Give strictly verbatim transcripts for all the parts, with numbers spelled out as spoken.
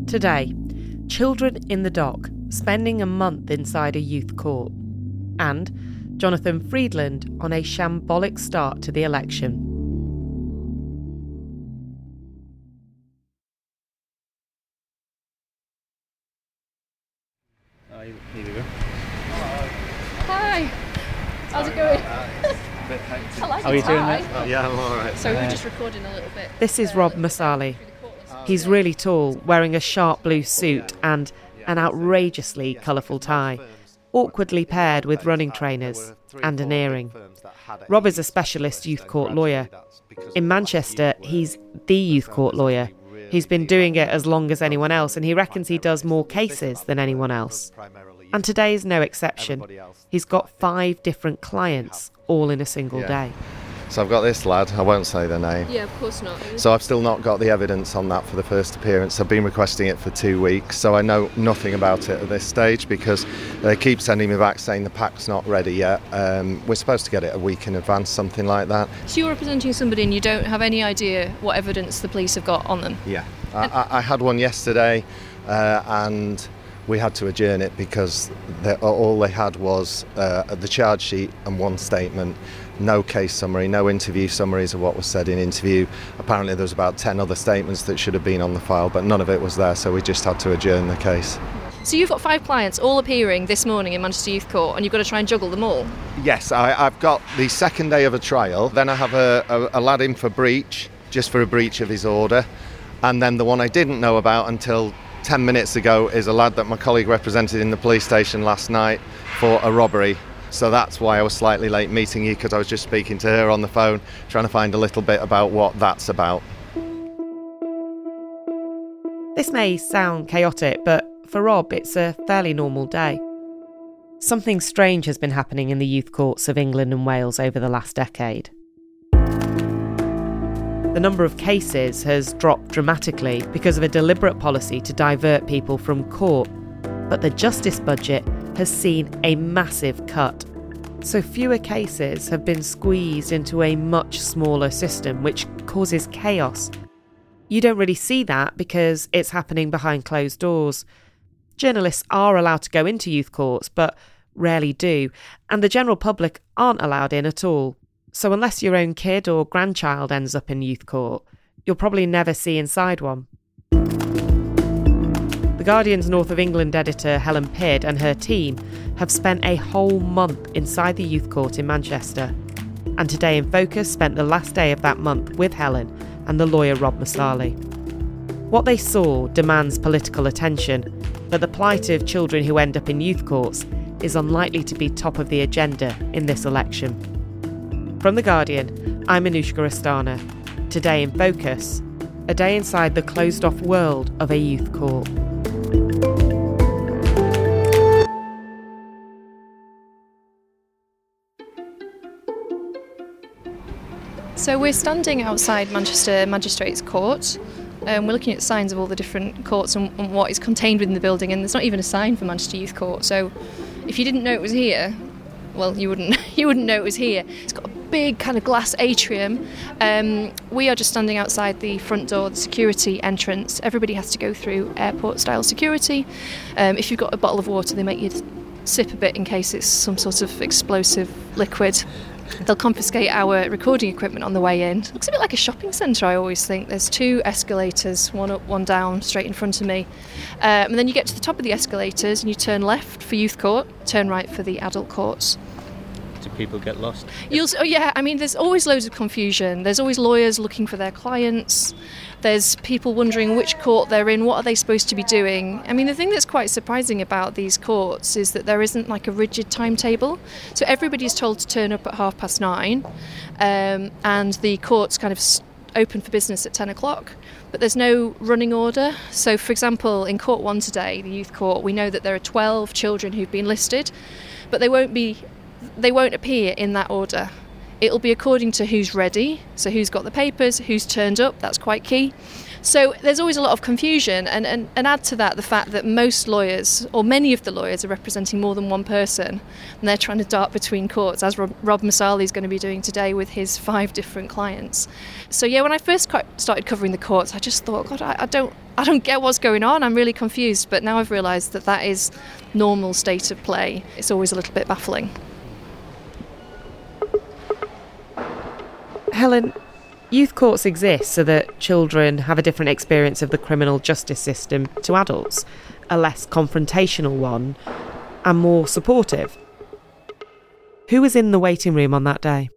Today, children in the dock, spending a month inside a youth court. And Jonathan Freedland on a shambolic start to the election. Oh, here we go. Hi. How's it going? I like How are you doing, tie. mate? Oh, yeah, I'm all right. So we were just recording a little bit. This is Rob Masali. He's really tall, wearing a sharp blue suit and an outrageously colourful tie, awkwardly paired with running trainers and an earring. Rob is a specialist youth court lawyer. In Manchester, he's the youth court lawyer. He's been doing it as long as anyone else, and he reckons he does more cases than anyone else. And today is no exception. He's got five different clients, all in a single Yeah. day. So I've got this lad, I won't say the name. Yeah, of course not. So I've still not got the evidence on that for the first appearance. I've been requesting it for two weeks, so I know nothing about it at this stage because they keep sending me back saying the pack's not ready yet. Um, we're supposed to get it a week in advance, something like that. So you're representing somebody and you don't have any idea what evidence the police have got on them? Yeah. I, I, I had one yesterday uh, and we had to adjourn it because they, all they had was uh, the charge sheet and one statement. No case summary, no interview summaries of what was said in interview. Apparently there was about ten other statements that should have been on the file, but none of it was there, so we just had to adjourn the case. So you've got five clients all appearing this morning in Manchester Youth Court and you've got to try and juggle them all? Yes, I, I've got the second day of a trial, then I have a, a, a lad in for breach, just for a breach of his order, and then the one I didn't know about until ten minutes ago is a lad that my colleague represented in the police station last night for a robbery. So that's why I was slightly late meeting you, because I was just speaking to her on the phone, trying to find a little bit about what that's about. This may sound chaotic, but for Rob, it's a fairly normal day. Something strange has been happening in the youth courts of England and Wales over the last decade. The number of cases has dropped dramatically because of a deliberate policy to divert people from court, but the justice budget has seen a massive cut. So fewer cases have been squeezed into a much smaller system, which causes chaos. You don't really see that because it's happening behind closed doors. Journalists are allowed to go into youth courts, but rarely do, and the general public aren't allowed in at all. So unless your own kid or grandchild ends up in youth court, you'll probably never see inside one. The Guardian's North of England editor Helen Pidd and her team have spent a whole month inside the youth court in Manchester. And Today in Focus spent the last day of that month with Helen and the lawyer Rob Masali. What they saw demands political attention, but the plight of children who end up in youth courts is unlikely to be top of the agenda in this election. From The Guardian, I'm Anushka Astana. Today in Focus, a day inside the closed-off world of a youth court. So we're standing outside Manchester Magistrates Court. Um, we're looking at signs of all the different courts and, and what is contained within the building, and there's not even a sign for Manchester Youth Court. So if you didn't know it was here, well, you wouldn't you wouldn't know it was here. It's got a big kind of glass atrium. Um, we are just standing outside the front door, the security entrance. Everybody has to go through airport-style security. Um, if you've got a bottle of water, they make you sip a bit in case it's some sort of explosive liquid. They'll confiscate our recording equipment on the way in. It looks a bit like a shopping centre, I always think. There's two escalators, one up, one down, straight in front of me. Um, and then you get to the top of the escalators and you turn left for youth court, turn right for the adult courts. Do people get lost? You'll, oh yeah, I mean, there's always loads of confusion. There's always lawyers looking for their clients. There's people wondering which court they're in, what are they supposed to be doing. I mean, the thing that's quite surprising about these courts is that there isn't like a rigid timetable. So everybody's told to turn up at half past nine, um, and the court's kind of open for business at ten o'clock. But there's no running order. So, for example, in Court one today, the youth court, we know that there are twelve children who've been listed, but they won't be, they won't appear in that order. It'll be according to who's ready, so who's got the papers, who's turned up, that's quite key. So there's always a lot of confusion, and, and, and add to that the fact that most lawyers, or many of the lawyers, are representing more than one person, and they're trying to dart between courts, as Rob, Rob Masali is going to be doing today with his five different clients. So yeah, when I first started covering the courts, I just thought, God, I, I don't I don't get what's going on, I'm really confused, but now I've realised that that is normal state of play. It's always a little bit baffling. Helen, youth courts exist so that children have a different experience of the criminal justice system to adults, a less confrontational one and more supportive. Who was in the waiting room on that day?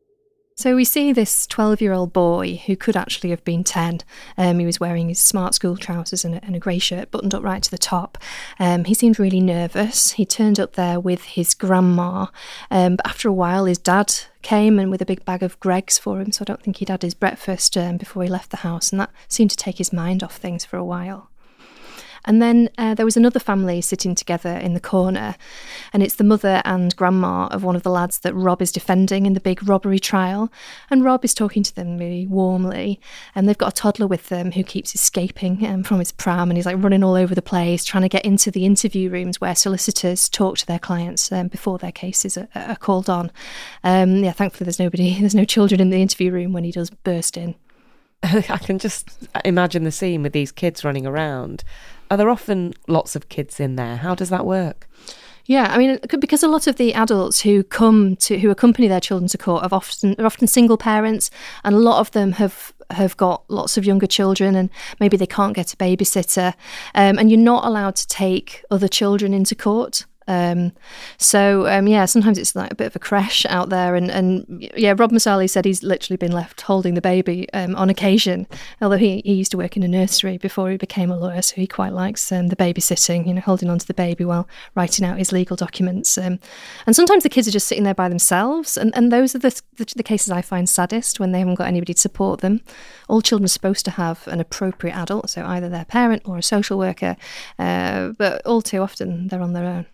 So we see this twelve-year-old boy who could actually have been ten. Um, he was wearing his smart school trousers and a, and a grey shirt buttoned up right to the top. Um, he seemed really nervous. He turned up there with his grandma, um, but after a while his dad came and with a big bag of Greggs for him, so I don't think he'd had his breakfast um, before he left the house, and that seemed to take his mind off things for a while. And then uh, there was another family sitting together in the corner, and it's the mother and grandma of one of the lads that Rob is defending in the big robbery trial. And Rob is talking to them really warmly, and they've got a toddler with them who keeps escaping um, from his pram, and he's like running all over the place, trying to get into the interview rooms where solicitors talk to their clients um, before their cases are, are called on. Um, yeah, thankfully there's nobody, there's no children in the interview room when he does burst in. I can just imagine the scene with these kids running around. Are there often lots of kids in there? How does that work? Yeah, I mean, because a lot of the adults who come to, who accompany their children to court, have often are often single parents, and a lot of them have have got lots of younger children, and maybe they can't get a babysitter, um, and you're not allowed to take other children into court. Um, so, um, yeah, sometimes it's like a bit of a crash out there. And, and yeah, Rob Masali said he's literally been left holding the baby um, on occasion, although he, he used to work in a nursery before he became a lawyer, so he quite likes um, the babysitting, you know, holding on to the baby while writing out his legal documents. Um, and sometimes the kids are just sitting there by themselves, and, and those are the, the, the cases I find saddest, when they haven't got anybody to support them. All children are supposed to have an appropriate adult, so either their parent or a social worker, uh, but all too often they're on their own.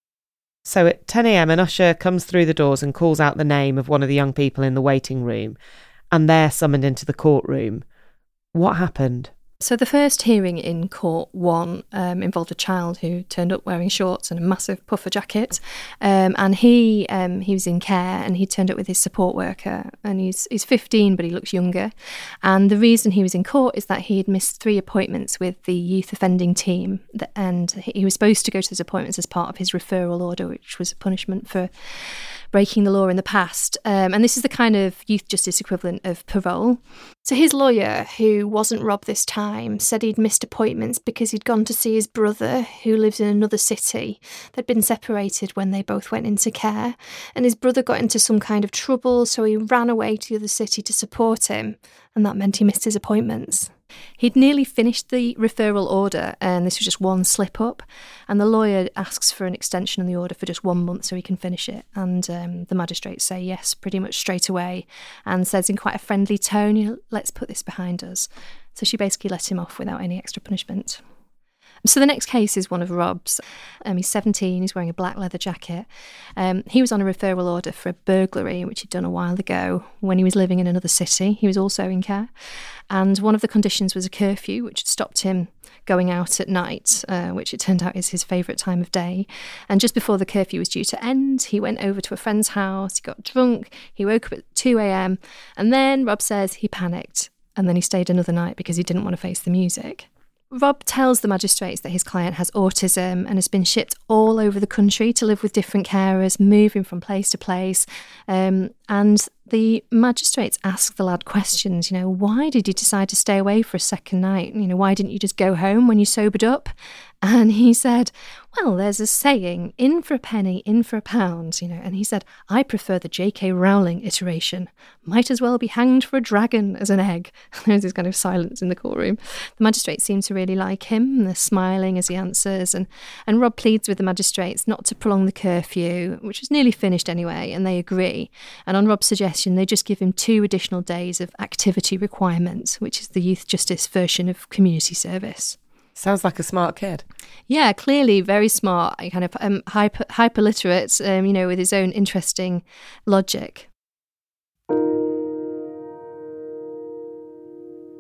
So at ten a.m, an usher comes through the doors and calls out the name of one of the young people in the waiting room, and they're summoned into the courtroom. What happened? So the first hearing in court one um, involved a child who turned up wearing shorts and a massive puffer jacket, um, and he um, he was in care, and he turned up with his support worker, and he's he's fifteen but he looks younger, and the reason he was in court is that he had missed three appointments with the youth offending team, and he was supposed to go to those appointments as part of his referral order, which was a punishment for breaking the law in the past. Um, and this is the kind of youth justice equivalent of parole. So his lawyer, who wasn't Rob this time, said he'd missed appointments because he'd gone to see his brother, who lives in another city. They'd been separated when they both went into care, and his brother got into some kind of trouble, so he ran away to the other city to support him, and that meant he missed his appointments. He'd nearly finished the referral order, and this was just one slip-up, and the lawyer asks for an extension on the order for just one month so he can finish it, and um, the magistrates say yes pretty much straight away, and says in quite a friendly tone, you know, let's put this behind us. So she basically let him off without any extra punishment. So the next case is one of Rob's. Um, he's seventeen, he's wearing a black leather jacket. Um, he was on a referral order for a burglary, which he'd done a while ago when he was living in another city. He was also in care. And one of the conditions was a curfew, which had stopped him going out at night, uh, which it turned out is his favourite time of day. And just before the curfew was due to end, he went over to a friend's house, he got drunk, he woke up at two a.m, and then Rob says he panicked, and then he stayed another night because he didn't want to face the music. Rob tells the magistrates that his client has autism and has been shipped all over the country to live with different carers, moving from place to place. Um, and the magistrates ask the lad questions, you know, why did you decide to stay away for a second night? You know, why didn't you just go home when you sobered up? And he said, well, there's a saying, in for a penny, in for a pound, you know. And he said, I prefer the J K Rowling iteration. Might as well be hanged for a dragon as an egg. There's this kind of silence in the courtroom. The magistrates seem to really like him, and they're smiling as he answers. And, and Rob pleads with the magistrates not to prolong the curfew, which was nearly finished anyway, and they agree. And on Rob's suggestion, they just give him two additional days of activity requirements, which is the youth justice version of community service. Sounds like a smart kid. Yeah, clearly very smart, kind of um, hyper, hyper literate, um, you know, with his own interesting logic.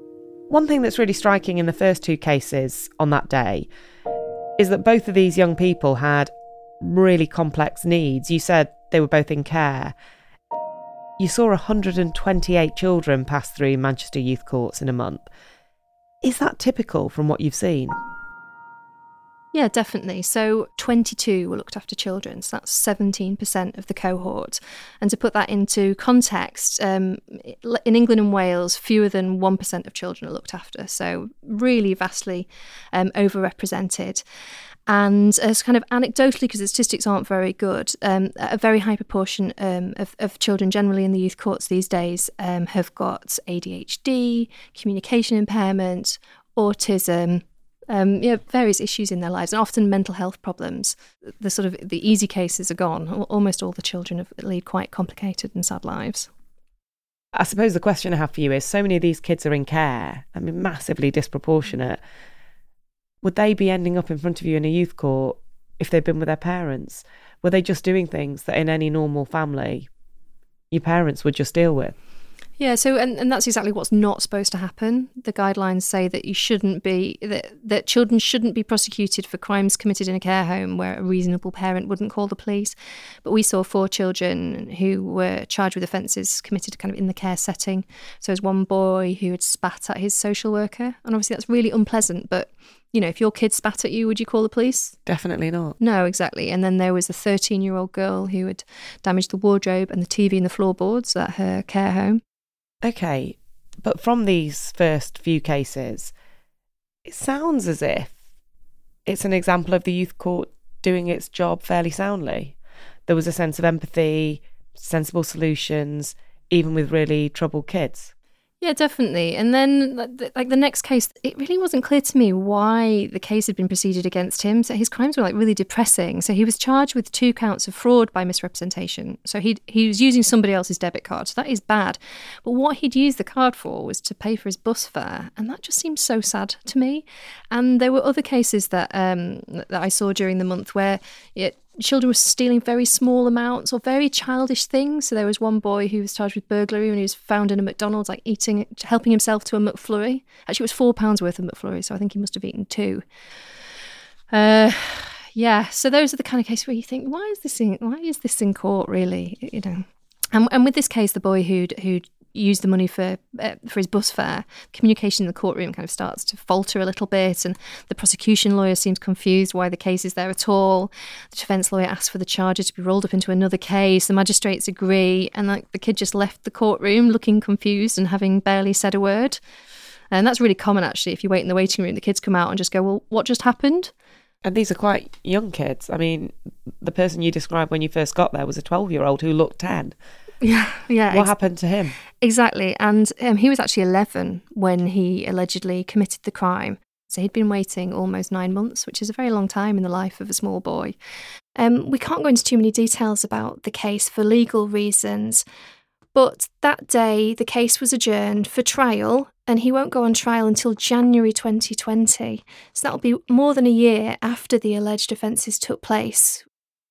One thing that's really striking in the first two cases on that day is that both of these young people had really complex needs. You said they were both in care. You saw one hundred twenty-eight children pass through Manchester Youth Courts in a month. Is that typical from what you've seen? Yeah, definitely. So twenty-two were looked after children, so that's seventeen percent of the cohort. And to put that into context, um, in England and Wales, fewer than one percent of children are looked after, so really vastly um, overrepresented. And as kind of anecdotally, because the statistics aren't very good, um, a very high proportion um, of, of children generally in the youth courts these days um, have got A D H D, communication impairment, autism, Um, yeah, various issues in their lives, and often mental health problems. The sort of the easy cases are gone. Almost all the children have, lead quite complicated and sad lives. I suppose the question I have for you is, so many of these kids are in care. I mean, massively disproportionate. Would they be ending up in front of you in a youth court if they'd been with their parents? Were they just doing things that in any normal family your parents would just deal with? Yeah, so and, and that's exactly what's not supposed to happen. The guidelines say that you shouldn't be that, that children shouldn't be prosecuted for crimes committed in a care home where a reasonable parent wouldn't call the police. But we saw four children who were charged with offences committed kind of in the care setting. So there's one boy who had spat at his social worker, and obviously that's really unpleasant. But you know, if your kid spat at you, would you call the police? Definitely not. No, exactly. And then there was a thirteen-year-old girl who had damaged the wardrobe and the T V and the floorboards at her care home. Okay, but from these first few cases, it sounds as if it's an example of the youth court doing its job fairly soundly. There was a sense of empathy, sensible solutions, even with really troubled kids. Yeah, definitely. And then, like the next case, it really wasn't clear to me why the case had been proceeded against him. So his crimes were like really depressing. So he was charged with two counts of fraud by misrepresentation. So he he was using somebody else's debit card. So that is bad. But what he'd used the card for was to pay for his bus fare, and that just seems so sad to me. And there were other cases that um that I saw during the month where it. Children were stealing very small amounts or very childish things. So there was one boy who was charged with burglary when he was found in a McDonald's, like eating, helping himself to a McFlurry. Actually, it was four pounds worth of McFlurry, so I think he must have eaten two. Uh, yeah. So those are the kind of cases where you think, why is this in, why is this in court, really? You know. And, and with this case, the boy who'd who'd used the money for uh, for his bus fare, communication in the courtroom kind of starts to falter a little bit, and the prosecution lawyer seems confused why the case is there at all. The defence lawyer asks for the charges to be rolled up into another case. The magistrates agree, and like the kid just left the courtroom looking confused and having barely said a word. And that's really common, actually. If you wait in the waiting room, the kids come out and just go, well, what just happened? And these are quite young kids. I mean, the person you described when you first got there was a twelve-year-old who looked ten. Yeah, yeah. What ex- happened to him? Exactly. And um, he was actually eleven when he allegedly committed the crime. So he'd been waiting almost nine months, which is a very long time in the life of a small boy. Um, we can't go into too many details about the case for legal reasons, but that day the case was adjourned for trial, and he won't go on trial until January twenty twenty. So that'll be more than a year after the alleged offences took place.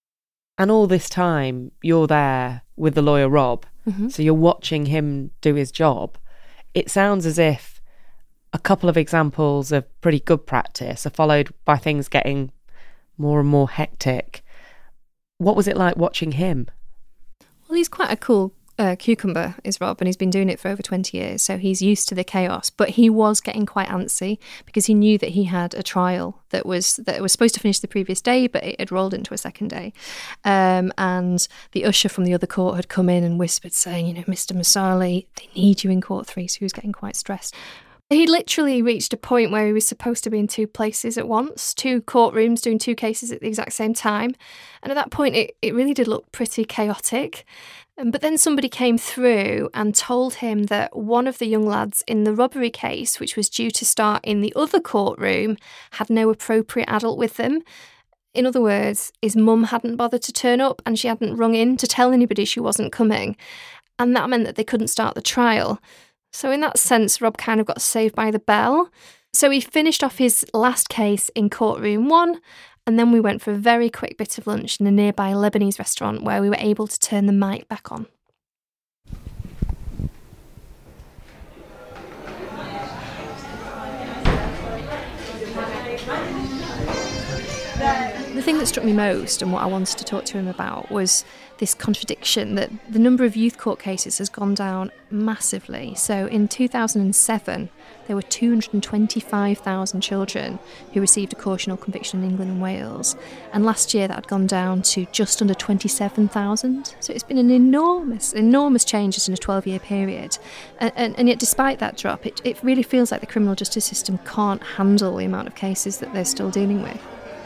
And all this time, you're there with the lawyer, Rob, Mm-hmm. so you're watching him do his job. It sounds as if a couple of examples of pretty good practice are followed by things getting more and more hectic. What was it like watching him? Well, he's quite a cool uh, cucumber, is Rob, and he's been doing it for over twenty years, so he's used to the chaos. But he was getting quite antsy because he knew that he had a trial that was that was supposed to finish the previous day, but it had rolled into a second day. Um, and the usher from the other court had come in and whispered, saying, you know, Mister Masali, they need you in court three, so he was getting quite stressed. He literally reached a point where he was supposed to be in two places at once, two courtrooms doing two cases at the exact same time. And at that point, it, it really did look pretty chaotic. Um, but then somebody came through and told him that one of the young lads in the robbery case, which was due to start in the other courtroom, had no appropriate adult with them. In other words, his mum hadn't bothered to turn up and she hadn't rung in to tell anybody she wasn't coming. And that meant that they couldn't start the trial. So in that sense, Rob kind of got saved by the bell. So he finished off his last case in courtroom one, and then we went for a very quick bit of lunch in a nearby Lebanese restaurant where we were able to turn the mic back on. The thing that struck me most and what I wanted to talk to him about was this contradiction that the number of youth court cases has gone down massively. So in two thousand seven, there were two hundred twenty-five thousand children who received a caution or conviction in England and Wales. And last year that had gone down to just under twenty-seven thousand. So it's been an enormous, enormous change just in a twelve-year period. And, and, and yet despite that drop, it, it really feels like the criminal justice system can't handle the amount of cases that they're still dealing with.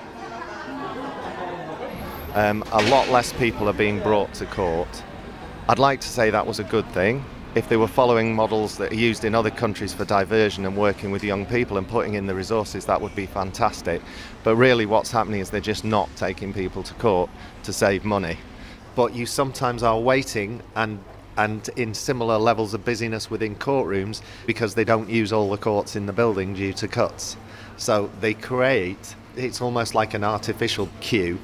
Um, a lot less people are being brought to court. I'd like to say that was a good thing. If they were following models that are used in other countries for diversion and working with young people and putting in the resources, that would be fantastic. But really what's happening is they're just not taking people to court to save money. But you sometimes are waiting and and in similar levels of busyness within courtrooms because they don't use all the courts in the building due to cuts. So they create, it's almost like an artificial queue.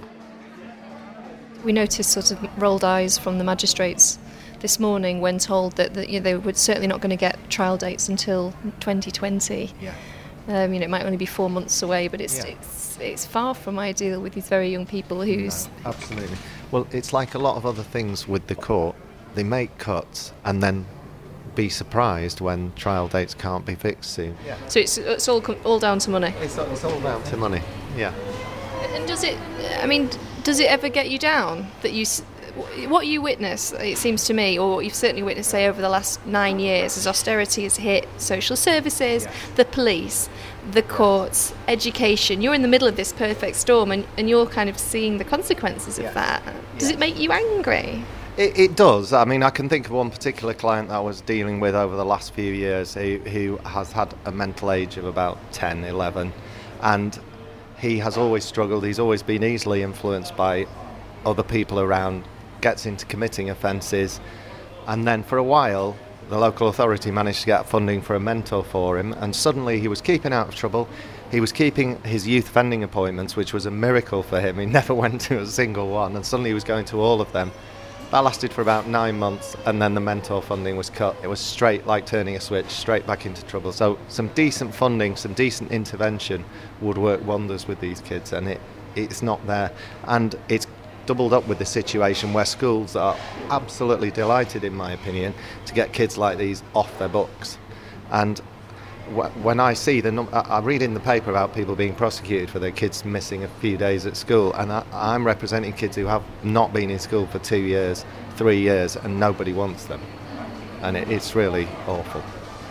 We noticed sort of rolled eyes from the magistrates this morning when told that, that you know, they were certainly not going to get trial dates until twenty twenty. Yeah. Um, you know, it might only be four months away, but it's Yeah. it's it's far from ideal with these very young people who's... No, absolutely. Well, it's like a lot of other things with the court. They make cuts and then be surprised when trial dates can't be fixed soon. Yeah. So it's it's all com- all down to money. It's, it's all down to money, yeah. And does it, I mean, does it ever get you down that you, s- what you witness, it seems to me, or what you've certainly witnessed, say, over the last nine years, as austerity has hit social services, Yeah. the police, the courts, education, you're in the middle of this perfect storm and, and you're kind of seeing the consequences of Yeah. that. Does Yeah. it make you angry? It, it does. I mean, I can think of one particular client that I was dealing with over the last few years who, who has had a mental age of about ten, eleven, and he has always struggled. He's always been easily influenced by other people around, gets into committing offences, and then for a while the local authority managed to get funding for a mentor for him, and suddenly he was keeping out of trouble. He was keeping his youth offending appointments, which was a miracle for him. He never went to a single one, and suddenly he was going to all of them. That lasted for about nine months, and then the mentor funding was cut. It was straight, like turning a switch, straight back into trouble. So some decent funding, some decent intervention would work wonders with these kids, and it it's not there. And it's doubled up with the situation where schools are absolutely delighted, in my opinion, to get kids like these off their books. And when I see the num- I read in the paper about people being prosecuted for their kids missing a few days at school, and I, I'm representing kids who have not been in school for two years, three years, and nobody wants them. And it, it's really awful.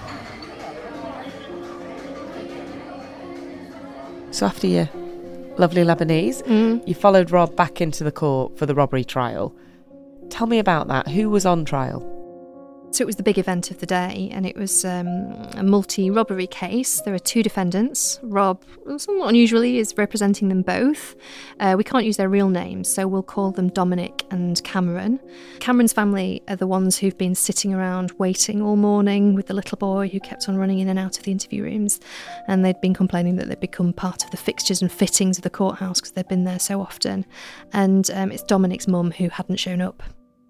So after your lovely Lebanese, Mm. you followed Rob back into the court for the robbery trial. Tell me about that. Who was on trial? So it was the big event of the day, and it was um, a multi-robbery case. There are two defendants. Rob, somewhat unusually, is representing them both. Uh, we can't use their real names, so we'll call them Dominic and Cameron. Cameron's family are the ones who've been sitting around waiting all morning with the little boy who kept on running in and out of the interview rooms, and they'd been complaining that they'd become part of the fixtures and fittings of the courthouse because they'd been there so often. And um, it's Dominic's mum who hadn't shown up.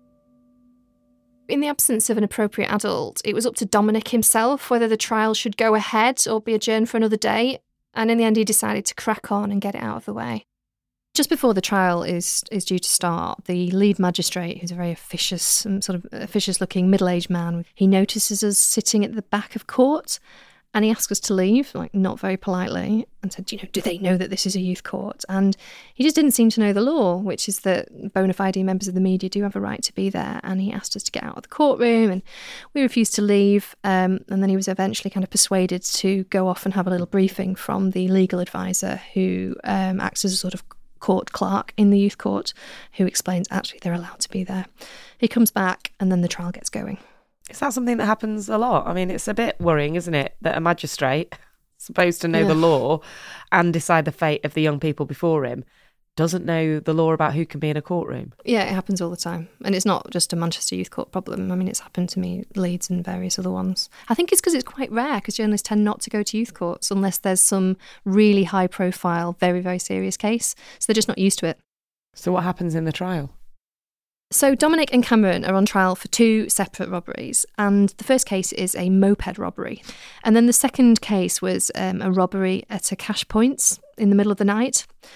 In the absence of an appropriate adult, it was up to Dominic himself whether the trial should go ahead or be adjourned for another day, and in the end he decided to crack on and get it out of the way. Just before the trial is is due to start, the lead magistrate, who's a very officious, um, sort of officious-looking middle-aged man, he notices us sitting at the back of court, and he asks us to leave, like not very politely, and said, you know, do they know that this is a youth court? And he just didn't seem to know the law, which is that bona fide members of the media do have a right to be there. And he asked us to get out of the courtroom, and we refused to leave. Um, and then he was eventually kind of persuaded to go off and have a little briefing from the legal advisor who um, acts as a sort of court clerk in the youth court, who explains actually they're allowed to be there. He comes back, and then the trial gets going. Is that something that happens a lot? I mean, it's a bit worrying, isn't it, that a magistrate supposed to know Yeah. the law and decide the fate of the young people before him doesn't know the law about who can be in a courtroom. Yeah, it happens all the time. And it's not just a Manchester Youth Court problem. I mean, it's happened to me, Leeds and various other ones. I think it's because it's quite rare, because journalists tend not to go to youth courts unless there's some really high-profile, very, very serious case. So they're just not used to it. So what happens in the trial? So Dominic and Cameron are on trial for two separate robberies, and the first case is a moped robbery. And then the second case was um, a robbery at a cash point in the middle of the night.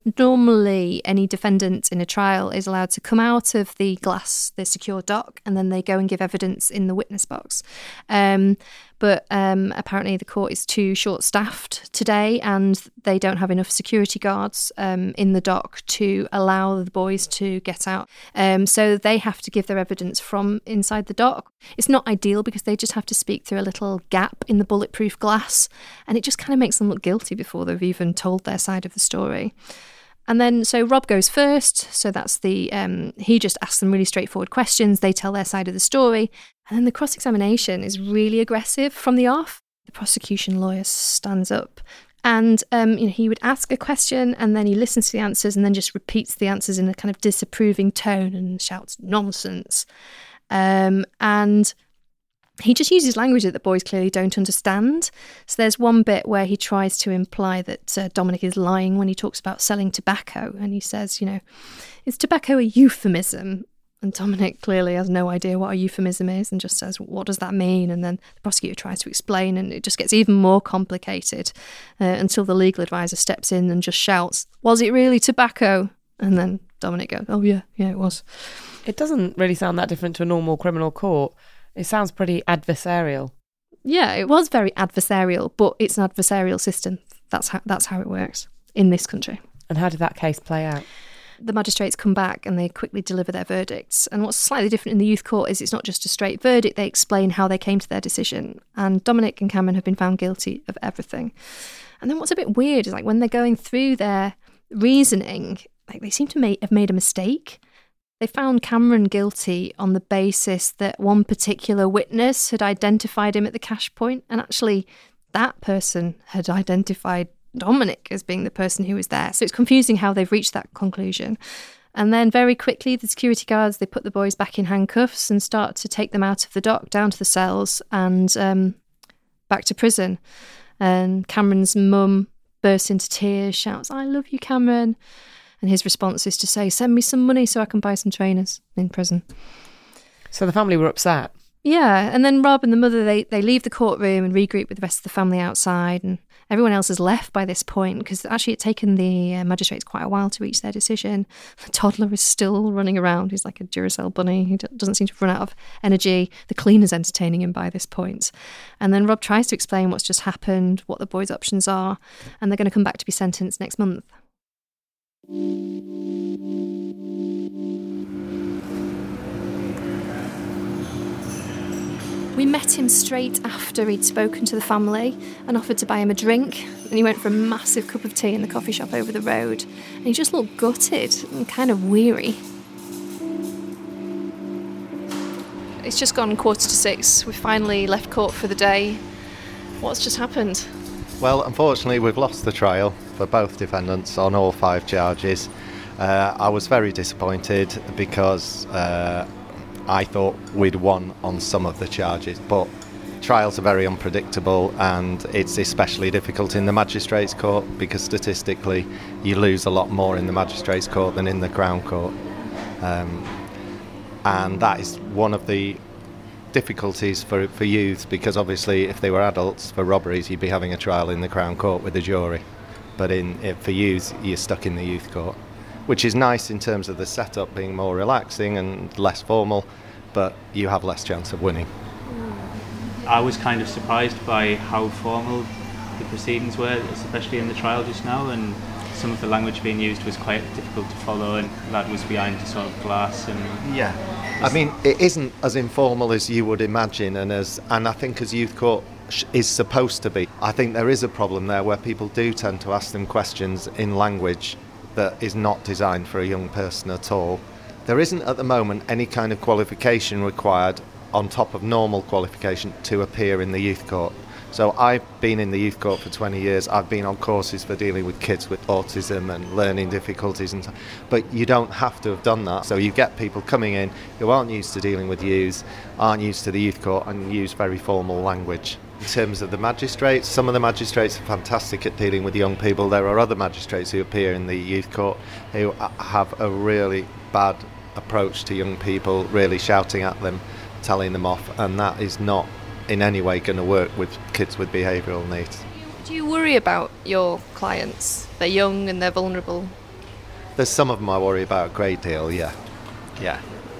Normally, any defendant in a trial is allowed to come out of the glass, the secure dock, and then they go and give evidence in the witness box. Um, but um, apparently the court is too short-staffed today, and they don't have enough security guards um, in the dock to allow the boys to get out. Um, so they have to give their evidence from inside the dock. It's not ideal because they just have to speak through a little gap in the bulletproof glass, and it just kind of makes them look guilty before they've even told their side of the story. And then, so Rob goes first. So that's the, um, he just asks them really straightforward questions. They tell their side of the story. And then the cross-examination is really aggressive from the off. The prosecution lawyer stands up and, um, you know, he would ask a question and then he listens to the answers and then just repeats the answers in a kind of disapproving tone and shouts nonsense. Um, and he just uses language that the boys clearly don't understand. So there's one bit where he tries to imply that uh, Dominic is lying when he talks about selling tobacco. And he says, you know, is tobacco a euphemism? And Dominic clearly has no idea what a euphemism is and just says, what does that mean? And then the prosecutor tries to explain and it just gets even more complicated uh, until the legal advisor steps in and just shouts, was it really tobacco? And then Dominic goes, oh yeah, yeah, it was. It doesn't really sound that different to a normal criminal court. It sounds pretty adversarial. Yeah, it was very adversarial, but it's an adversarial system. That's how that's how it works in this country. And how did that case play out? The magistrates come back and they quickly deliver their verdicts. And what's slightly different in the youth court is it's not just a straight verdict, they explain how they came to their decision. And Dominic and Cameron have been found guilty of everything. And then what's a bit weird is like when they're going through their reasoning, like they seem to may, have made a mistake. They found Cameron guilty on the basis that one particular witness had identified him at the cash point, and actually that person had identified Dominic as being the person who was there. So it's confusing how they've reached that conclusion. And then very quickly, the security guards, they put the boys back in handcuffs and start to take them out of the dock, down to the cells and um, back to prison. And Cameron's mum bursts into tears, shouts, I love you, Cameron. And his response is to say, send me some money so I can buy some trainers in prison. So the family were upset? Yeah, and then Rob and the mother, they, they leave the courtroom and regroup with the rest of the family outside, and everyone else has left by this point because actually it's taken the uh, magistrates quite a while to reach their decision. The toddler is still running around. He's like a Duracell bunny. He d- doesn't seem to run out of energy. The cleaner's entertaining him by this point. And then Rob tries to explain what's just happened, what the boys' options are, and they're going to come back to be sentenced next month. We met him straight after he'd spoken to the family and offered to buy him a drink, and he went for a massive cup of tea in the coffee shop over the road, and he just looked gutted and kind of weary. It's just gone quarter to six. We finally left court for the day. What's just happened? Well, unfortunately, we've lost the trial for both defendants on all five charges. Uh, I was very disappointed because uh, I thought we'd won on some of the charges, but trials are very unpredictable and it's especially difficult in the magistrates' court because statistically you lose a lot more in the magistrates' court than in the Crown Court. Um, and that is one of the difficulties for, for youths because obviously if they were adults for robberies you'd be having a trial in the Crown Court with a jury. But in if for youth, you're stuck in the youth court, which is nice in terms of the setup being more relaxing and less formal, but you have less chance of winning. I was kind of surprised by how formal the proceedings were, especially in the trial just now, and some of the language being used was quite difficult to follow, and that was behind sort of glass. And yeah, I mean, it isn't as informal as you would imagine, and as and I think as youth court is supposed to be. I think there is a problem there where people do tend to ask them questions in language that is not designed for a young person at all. There isn't at the moment any kind of qualification required on top of normal qualification to appear in the youth court. So I've been in the youth court for twenty years. I've been on courses for dealing with kids with autism and learning difficulties, and so, but you don't have to have done that. So you get people coming in who aren't used to dealing with youths, aren't used to the youth court, and use very formal language. In terms of the magistrates, some of the magistrates are fantastic at dealing with young people. There are other magistrates who appear in the youth court who have a really bad approach to young people, really shouting at them, telling them off, and that is not in any way going to work with kids with behavioural needs. Do you worry about your clients? They're young and they're vulnerable. There's some of them I worry about a great deal, yeah. Yeah.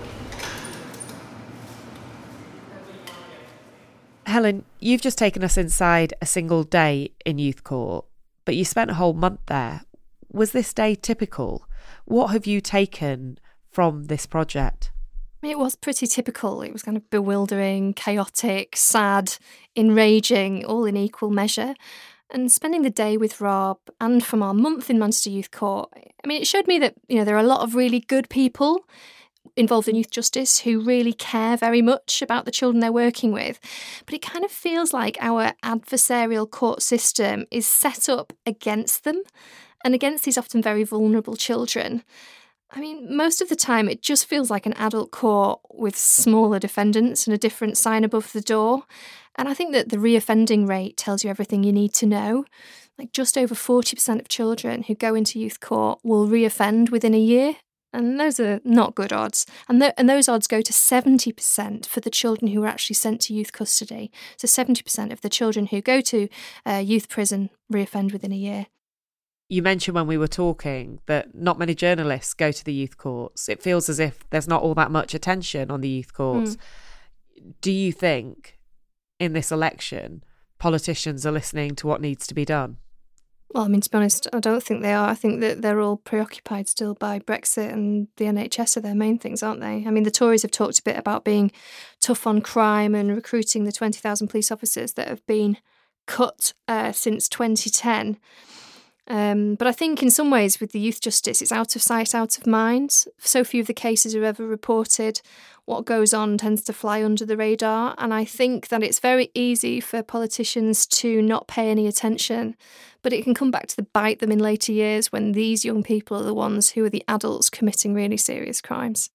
Helen, you've just taken us inside a single day in youth court, but you spent a whole month there. Was this day typical? What have you taken from this project? It was pretty typical. It was kind of bewildering, chaotic, sad, enraging, all in equal measure. And spending the day with Rob and from our month in Manchester Youth Court, I mean, it showed me that, you know, there are a lot of really good people involved in youth justice who really care very much about the children they're working with. But it kind of feels like our adversarial court system is set up against them and against these often very vulnerable children. I mean, most of the time it just feels like an adult court with smaller defendants and a different sign above the door. And I think that the reoffending rate tells you everything you need to know. Like just over forty percent of children who go into youth court will reoffend within a year. And those are not good odds. And, th- and those odds go to seventy percent for the children who are actually sent to youth custody. So seventy percent of the children who go to uh, youth prison reoffend within a year. You mentioned when we were talking that not many journalists go to the youth courts. It feels as if there's not all that much attention on the youth courts. Mm. Do you think in this election politicians are listening to what needs to be done? Well, I mean, to be honest, I don't think they are. I think that they're all preoccupied still by Brexit and the N H S are their main things, aren't they? I mean, the Tories have talked a bit about being tough on crime and recruiting the twenty thousand police officers that have been cut uh, since twenty ten. Um, but I think in some ways with the youth justice, it's out of sight, out of mind. So few of the cases are ever reported. What goes on tends to fly under the radar. And I think that it's very easy for politicians to not pay any attention. But it can come back to bite them in later years when these young people are the ones who are the adults committing really serious crimes.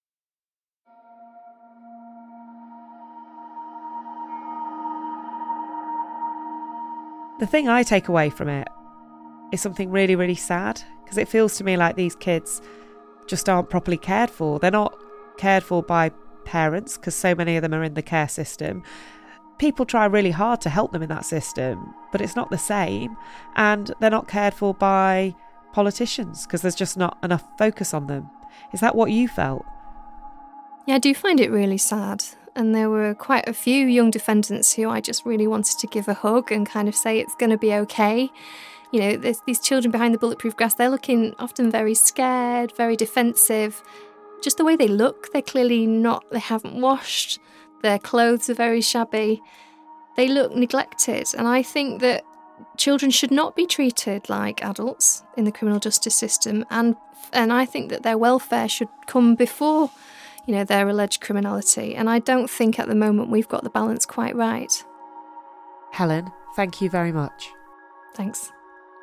The thing I take away from it is something really, really sad, because it feels to me like these kids just aren't properly cared for. They're not cared for by parents, because so many of them are in the care system. People try really hard to help them in that system, but it's not the same. And they're not cared for by politicians, because there's just not enough focus on them. Is that what you felt? Yeah, I do find it really sad. And there were quite a few young defendants who I just really wanted to give a hug and kind of say it's going to be okay. You know, there's these children behind the bulletproof glass, they're looking often very scared, very defensive. Just the way they look, they're clearly not, they haven't washed, their clothes are very shabby. They look neglected. And I think that children should not be treated like adults in the criminal justice system. And and I think that their welfare should come before, you know, their alleged criminality. And I don't think at the moment we've got the balance quite right. Helen, thank you very much. Thanks.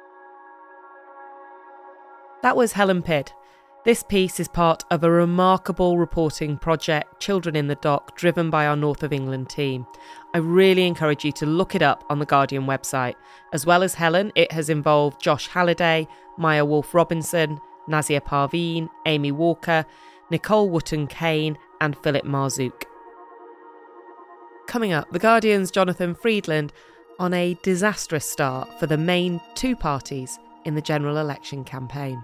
That was Helen Pidd. This piece is part of a remarkable reporting project, Children in the Dock, driven by our North of England team. I really encourage you to look it up on the Guardian website. As well as Helen, it has involved Josh Halliday, Maya Wolfe-Robinson, Nazia Parveen, Amy Walker, Nicole Wootton-Kane and Philip Marzouk. Coming up, The Guardian's Jonathan Freedland on a disastrous start for the main two parties in the general election campaign.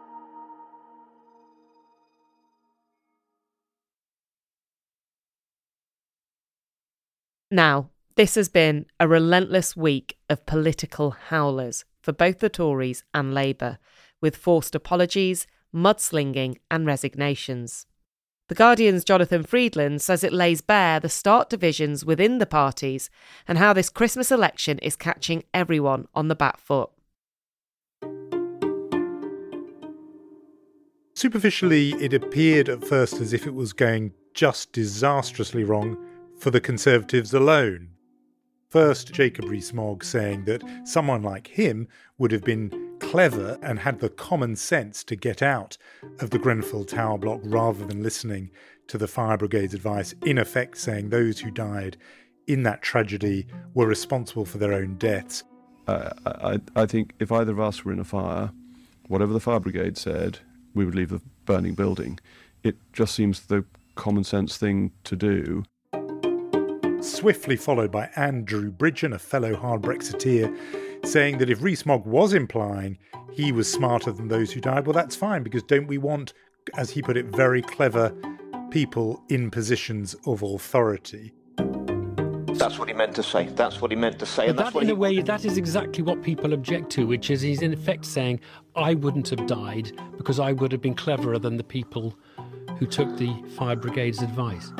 Now, this has been a relentless week of political howlers for both the Tories and Labour, with forced apologies, mudslinging and resignations. The Guardian's Jonathan Freedland says it lays bare the stark divisions within the parties and how this Christmas election is catching everyone on the back foot. Superficially, it appeared at first as if it was going just disastrously wrong for the Conservatives alone. First, Jacob Rees-Mogg saying that someone like him would have been clever and had the common sense to get out of the Grenfell Tower block rather than listening to the fire brigade's advice, in effect saying those who died in that tragedy were responsible for their own deaths. Uh, I, I think if either of us were in a fire, whatever the fire brigade said, we would leave the burning building. It just seems the common sense thing to do. Swiftly followed by Andrew Bridgen, a fellow hard Brexiteer, saying that if Rees-Mogg was implying he was smarter than those who died. Well, that's fine, because don't we want, as he put it, very clever people in positions of authority? That's what he meant to say. That's what he meant to say. But and that's that, what in he... a way, that is exactly what people object to, which is he's in effect saying, I wouldn't have died because I would have been cleverer than the people who took the fire brigade's advice.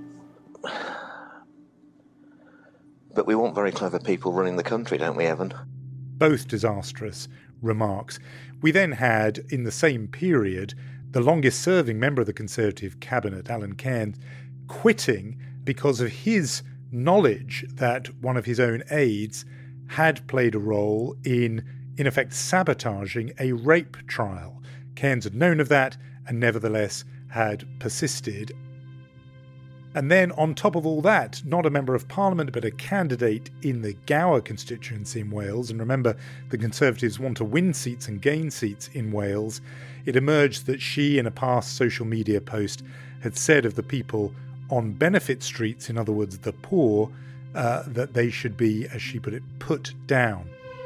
But we want very clever people running the country, don't we, Evan? Both disastrous remarks. We then had, in the same period, the longest-serving member of the Conservative cabinet, Alan Cairns, quitting because of his knowledge that one of his own aides had played a role in, in effect, sabotaging a rape trial. Cairns had known of that and nevertheless had persisted. And then, on top of all that, not a member of Parliament, but a candidate in the Gower constituency in Wales, and remember, the Conservatives want to win seats and gain seats in Wales, it emerged that she, in a past social media post, had said of the people on benefit streets, in other words, the poor, uh, that they should be, as she put it, put down.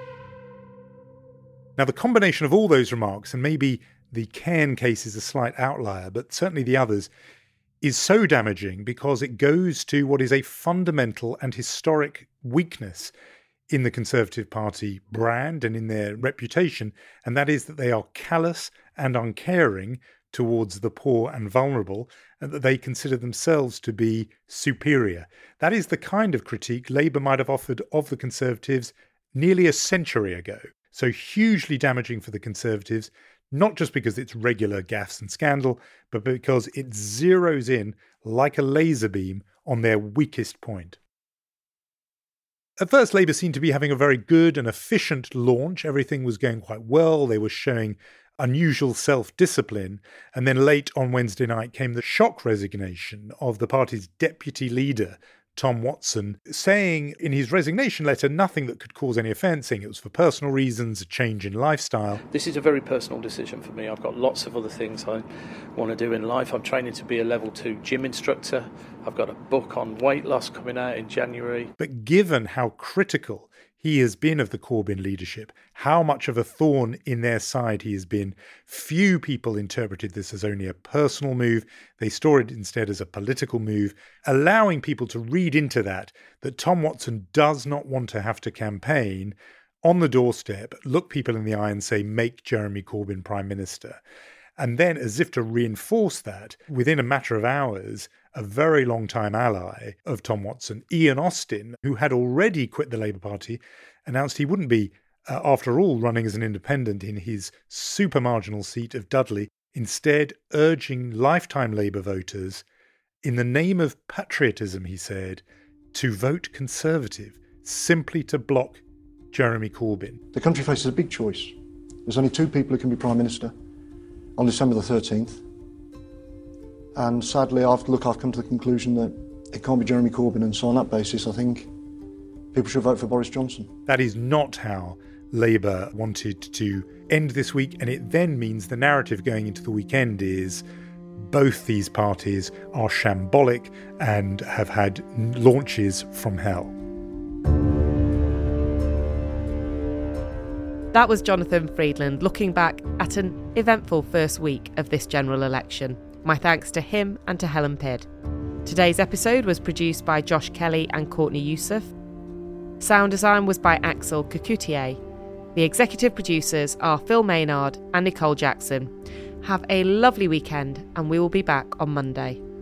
Now, the combination of all those remarks, and maybe the Cairn case is a slight outlier, but certainly the others, is so damaging because it goes to what is a fundamental and historic weakness in the Conservative Party brand and in their reputation, and that is that they are callous and uncaring towards the poor and vulnerable, and that they consider themselves to be superior. That is the kind of critique Labour might have offered of the Conservatives nearly a century ago. So hugely damaging for the Conservatives, not just because it's regular gaffes and scandal, but because it zeroes in like a laser beam on their weakest point. At first, Labour seemed to be having a very good and efficient launch. Everything was going quite well. They were showing unusual self-discipline. And then late on Wednesday night came the shock resignation of the party's deputy leader, Tom Watson, saying in his resignation letter nothing that could cause any offence, saying it was for personal reasons, a change in lifestyle. This is a very personal decision for me. I've got lots of other things I want to do in life. I'm training to be a level two gym instructor. I've got a book on weight loss coming out in January. But given how critical he has been of the Corbyn leadership, how much of a thorn in their side he has been, few people interpreted this as only a personal move. They saw it instead as a political move, allowing people to read into that, that Tom Watson does not want to have to campaign on the doorstep, look people in the eye and say, make Jeremy Corbyn Prime Minister. And then, as if to reinforce that, within a matter of hours, a very long-time ally of Tom Watson, Ian Austin, who had already quit the Labour Party, announced he wouldn't be, uh, after all, running as an independent in his super marginal seat of Dudley, instead urging lifetime Labour voters, in the name of patriotism, he said, to vote Conservative, simply to block Jeremy Corbyn. The country faces a big choice. There's only two people who can be Prime Minister on December the thirteenth. And sadly, I've, look, I've come to the conclusion that it can't be Jeremy Corbyn, and so on that basis, I think people should vote for Boris Johnson. That is not how Labour wanted to end this week, and it then means the narrative going into the weekend is both these parties are shambolic and have had launches from hell. That was Jonathan Freedland looking back at an eventful first week of this general election. My thanks to him and to Helen Pidd. Today's episode was produced by Josh Kelly and Courtney Youssef. Sound design was by Axel Kakoutié. The executive producers are Phil Maynard and Nicole Jackson. Have a lovely weekend, and we will be back on Monday.